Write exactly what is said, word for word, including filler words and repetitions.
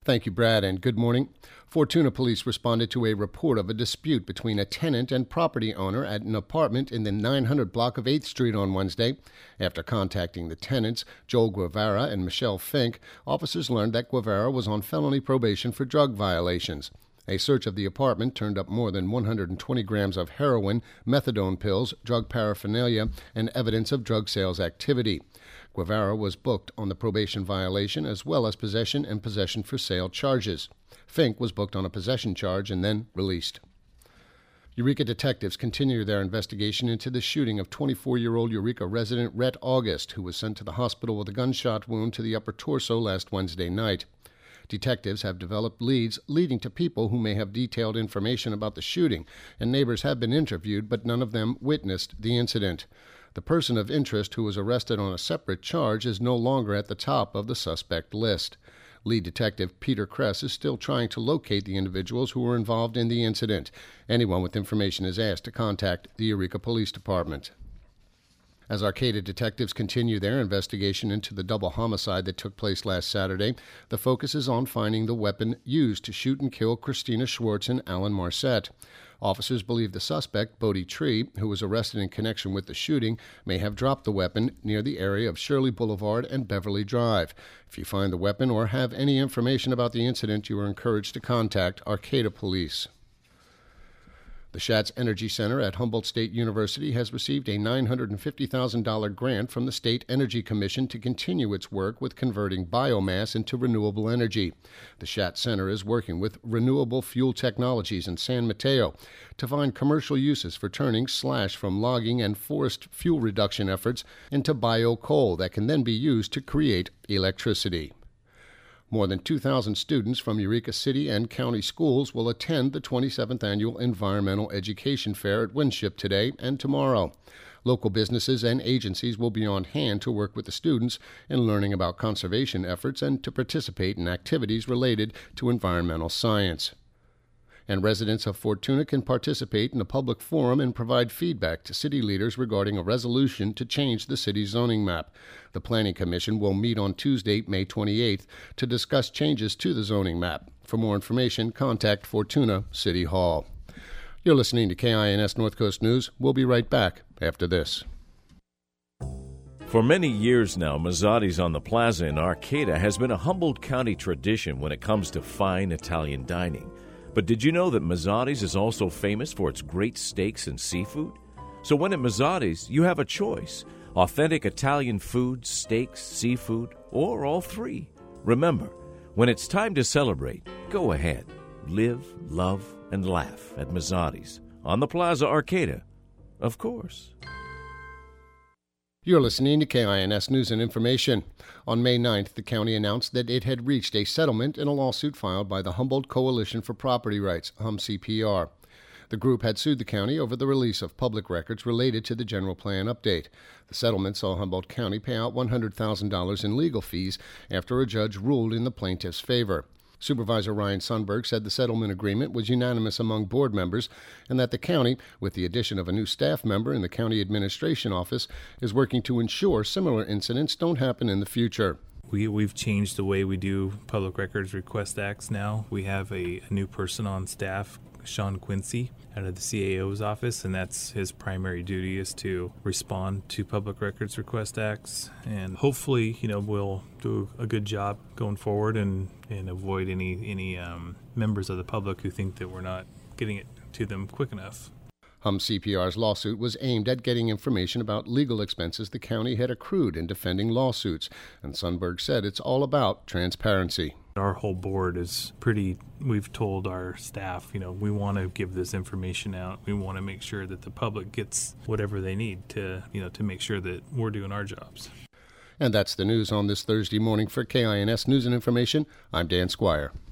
Thank you, Brad, and good morning. Fortuna police responded to a report of a dispute between a tenant and property owner at an apartment in the nine hundred block of eighth Street on Wednesday. After contacting the tenants, Joel Guevara and Michelle Fink, officers learned that Guevara was on felony probation for drug violations. A search of the apartment turned up more than one hundred twenty grams of heroin, methadone pills, drug paraphernalia, and evidence of drug sales activity. Guevara was booked on the probation violation as well as possession and possession for sale charges. Fink was booked on a possession charge and then released. Eureka detectives continue their investigation into the shooting of twenty-four-year-old Eureka resident Rhett August, who was sent to the hospital with a gunshot wound to the upper torso last Wednesday night. Detectives have developed leads leading to people who may have detailed information about the shooting, and neighbors have been interviewed, but none of them witnessed the incident. The person of interest who was arrested on a separate charge is no longer at the top of the suspect list. Lead detective Peter Kress is still trying to locate the individuals who were involved in the incident. Anyone with information is asked to contact the Eureka Police Department. As Arcata detectives continue their investigation into the double homicide that took place last Saturday, the focus is on finding the weapon used to shoot and kill Christina Schwartz and Alan Marcet. Officers believe the suspect, Bodie Tree, who was arrested in connection with the shooting, may have dropped the weapon near the area of Shirley Boulevard and Beverly Drive. If you find the weapon or have any information about the incident, you are encouraged to contact Arcata Police. The Schatz Energy Center at Humboldt State University has received a nine hundred fifty thousand dollars grant from the State Energy Commission to continue its work with converting biomass into renewable energy. The Schatz Center is working with Renewable Fuel Technologies in San Mateo to find commercial uses for turning slash from logging and forest fuel reduction efforts into bio-coal that can then be used to create electricity. More than two thousand students from Eureka City and county schools will attend the twenty-seventh Annual Environmental Education Fair at Winship today and tomorrow. Local businesses and agencies will be on hand to work with the students in learning about conservation efforts and to participate in activities related to environmental science. And residents of Fortuna can participate in a public forum and provide feedback to city leaders regarding a resolution to change the city's zoning map. The Planning Commission will meet on Tuesday, May twenty-eighth, to discuss changes to the zoning map. For more information, contact Fortuna City Hall. You're listening to K I N S North Coast News. We'll be right back after this. For many years now, Mazzotti's on the Plaza in Arcata has been a Humboldt County tradition when it comes to fine Italian dining. But did you know that Mazzotti's is also famous for its great steaks and seafood? So when at Mazzotti's, you have a choice: authentic Italian food, steaks, seafood, or all three. Remember, when it's time to celebrate, go ahead. Live, love, and laugh at Mazzotti's on the Plaza Arcata, of course. You're listening to K I N S News and Information. On May ninth, the county announced that it had reached a settlement in a lawsuit filed by the Humboldt Coalition for Property Rights, Hum C P R. The group had sued the county over the release of public records related to the general plan update. The settlement saw Humboldt County pay out one hundred thousand dollars in legal fees after a judge ruled in the plaintiff's favor. Supervisor Ryan Sundberg said the settlement agreement was unanimous among board members and that the county, with the addition of a new staff member in the county administration office, is working to ensure similar incidents don't happen in the future. We, we've changed the way we do public records request acts now. We have a, a new person on staff, Sean Quincy, out of the C A O's office, and that's his primary duty, is to respond to public records request acts. And hopefully, you know, we'll do a good job going forward and, and avoid any, any um, members of the public who think that we're not getting it to them quick enough. Hum C P R's lawsuit was aimed at getting information about legal expenses the county had accrued in defending lawsuits, and Sundberg said it's all about transparency. Our whole board is pretty, we've told our staff, you know, we want to give this information out. We want to make sure that the public gets whatever they need to, you know, to make sure that we're doing our jobs. And that's the news on this Thursday morning. For K I N S News and Information, I'm Dan Squire.